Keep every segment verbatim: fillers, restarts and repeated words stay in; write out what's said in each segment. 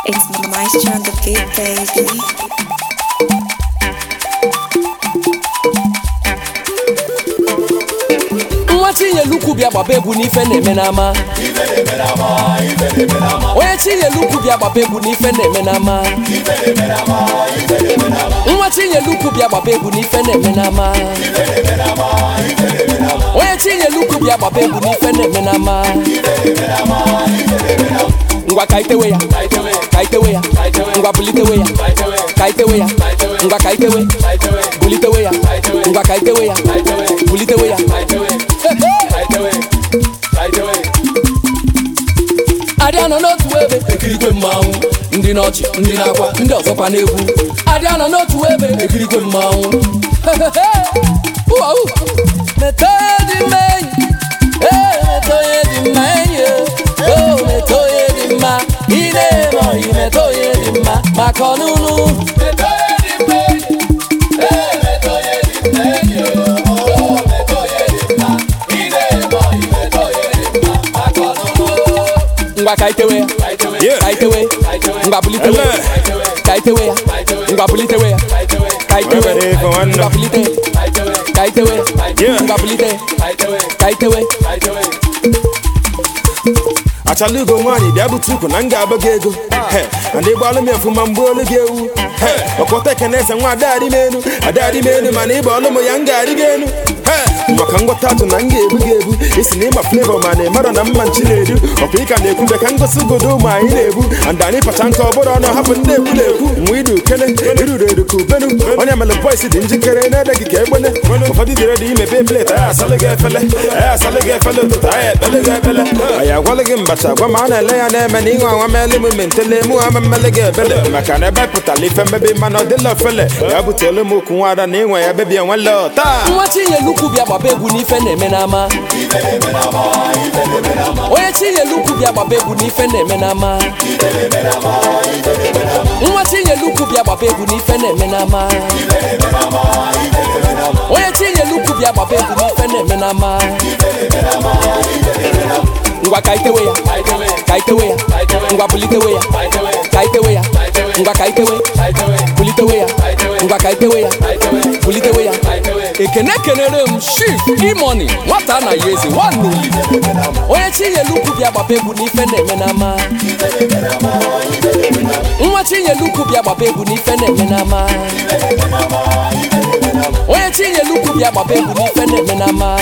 It's Maestro on the beat, baby. Tinye luku bia babebu ni fe na-eme n'ama. Onye tinye luku bia babebu ni fe na-eme n'ama. Nwa tinye luku bia babebu ni fe na-eme n'ama. Onye tinye luku bia babebu ni fe na-eme n'ama. Ngwa kaitewe ya, kaitewe ya, ngwa bulitewe ya, kaitewe ya, ngwa kaitewe, bulitewe ya, ngwa kaitewe ya, bulitewe ya. Adiana n'otu ebe ekirikwe mmanwụ ndị n'ọchị ndị n'akwa ndị ọzọkwa n'egwu. Adiana n'otu ebe ekirikwe mmanwụ metoye dị mma enyi metoye dị mma enyi metoye dị mma ị na-eme ọyị metoye dị mma maka ọnụnụ metoye dị mma enyi metoye dị mma enyi ngwa kaitewe ya, kaitewe, ngwa bulitewe ya, kaitewe ya, ngwa bulitewe ya, kaitewe, ngwa bulite, kaitewe, ngwa bulite, kaitewe. Achalugo mwani diabu tuku nanga abagego Ande bwalo mefuma mbolo gewu Okote kenesa nwa adari menu Adari menu mani bwalo mo yanga arigenu Makango tatu nange ebu gebu Isi nima flavor mani mara na mmanchinedu Opika nekunde kango sugodo ma inebu Andani pachanko oboro no hapu nebu nebu Mwidu kene, iru redu kubenu Onya mele voice dinji kere nede kike ebole Ofadi dire di ime beyblade Aya salige fele, aya salige fele Tuta aya belige fele Aya walege mbacha Kwa maana lea neme ningwa wamele mumentele Muwa mamelege bele Makane beputa life mbebi mano dilo fele Yabu tele mukuwada ningwa ya bebi nwelo Ta Nwa chinye luku bia babebu ni fe na-eme n'ama. Onye chinye luku bia babebu ni fe na-eme n'ama. Nwa chinye luku bia babebu ni fe na-eme n'ama. Onye chinye luku bia babebu ni fe na-eme n'ama. Ngwa kaitewe ya, kaitewe ya, ngwa bulitewe ya, kaitewe ya, ngwa kaitewe, bulitewe ya, ngwa kaitewe ya, bulitewe ya. Ekene kenere m shift e-money nwata na yezi wanuli. Onye chinye luku bia babebu ni fe na-eme n'ama. Nwa chinye luku bia babebu ni fe na-eme n'ama. Onye chinye luku bia babebu ni fe na-eme n'ama.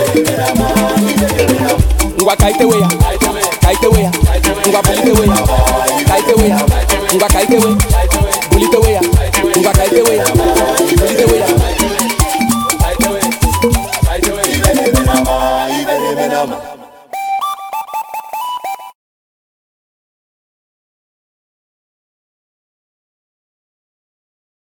Ngwa kaitewe ya, kaitewe ya, ngwa bulitewe ya, kaitewe ya, ngwa kaitewe, bulitewe ya, ngwa kaitewe ya, bulitewe ya. Kaitewe, kaitewe, kaitewe,